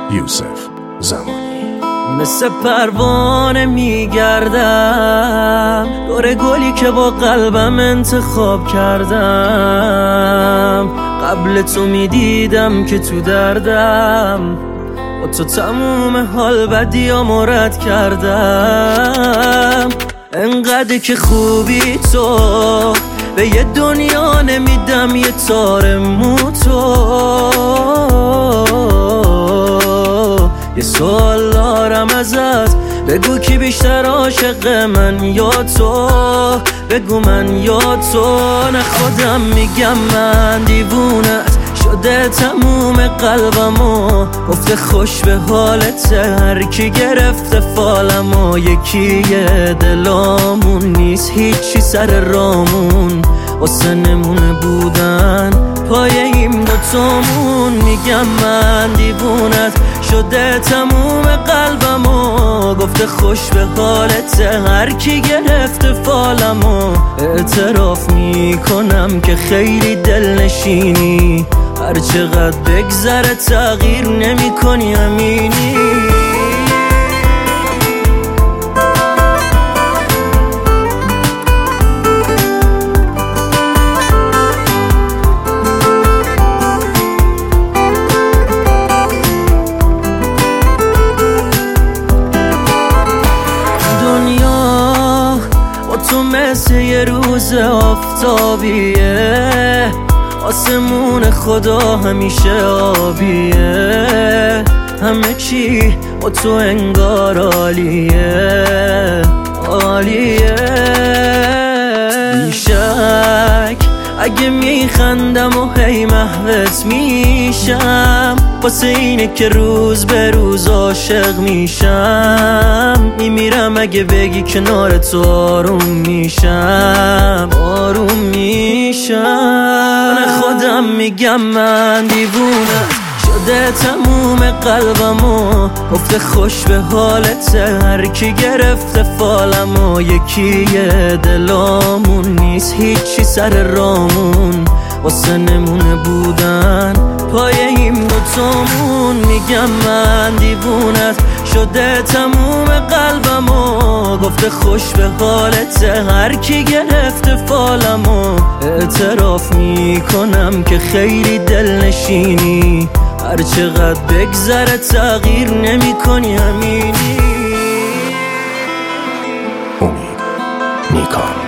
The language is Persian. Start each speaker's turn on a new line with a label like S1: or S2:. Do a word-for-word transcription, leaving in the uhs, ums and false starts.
S1: یوسف زمانی.
S2: مثل پروانه میگردم دور گلی که با قلبم انتخاب کردم. قبل تو میدیدم که تو دردم، با تو تموم حال بدیامو رد کردم. انقدر که خوبی تو، به یه دنیا نمیدم یه تار مو تو. یه سوال دارم ازت، بگو کی بیشتر عاشق من یا تو؟ بگو من یا تو؟ نه خودم میگم من دیوونت شده تموم قلبمو، گفته خوش به حالت هر کی گرفته فالمو. یکیه دلامون نیست هیچی سر رامون، واسه نمونه بودن پای این دوتامون. میگم من دیوونت شده تموم قلبمو، گفته خوش به حالت هر کی گرفته فالمو. اعتراف میکنم که خیلی دلنشینی، هر چقدر بگذره تغییر نمی کنی امینی. دنیا با تو مثل یه روز آفتابیه، آسمون خدا همیشه آبیه. همه چی با تو انگار عالیه عالیه. بیشک اگه میخندم و هی محوت میشم، واسه اینه که روز به روز عاشق میشم. میمیرم اگه بگی کنار تو آروم میشم آروم میشم. نه خودم میگم من دیوونه شده تموم قلبمو، گفته خوش به حالت هر کی گرفته فالمو. یکیه دلامون نیست هیچی سر رامون، واسه نمونه بودن پای این دوتامون. میگم من دیوونت شده تموم قلبمو، گفته خوش به حالت هر کی گرفته فالمو. اعتراف میکنم که خیلی دلنشینی، هر چقدر بگذره تغییر نمی کنی امینی.
S1: امید نیکان.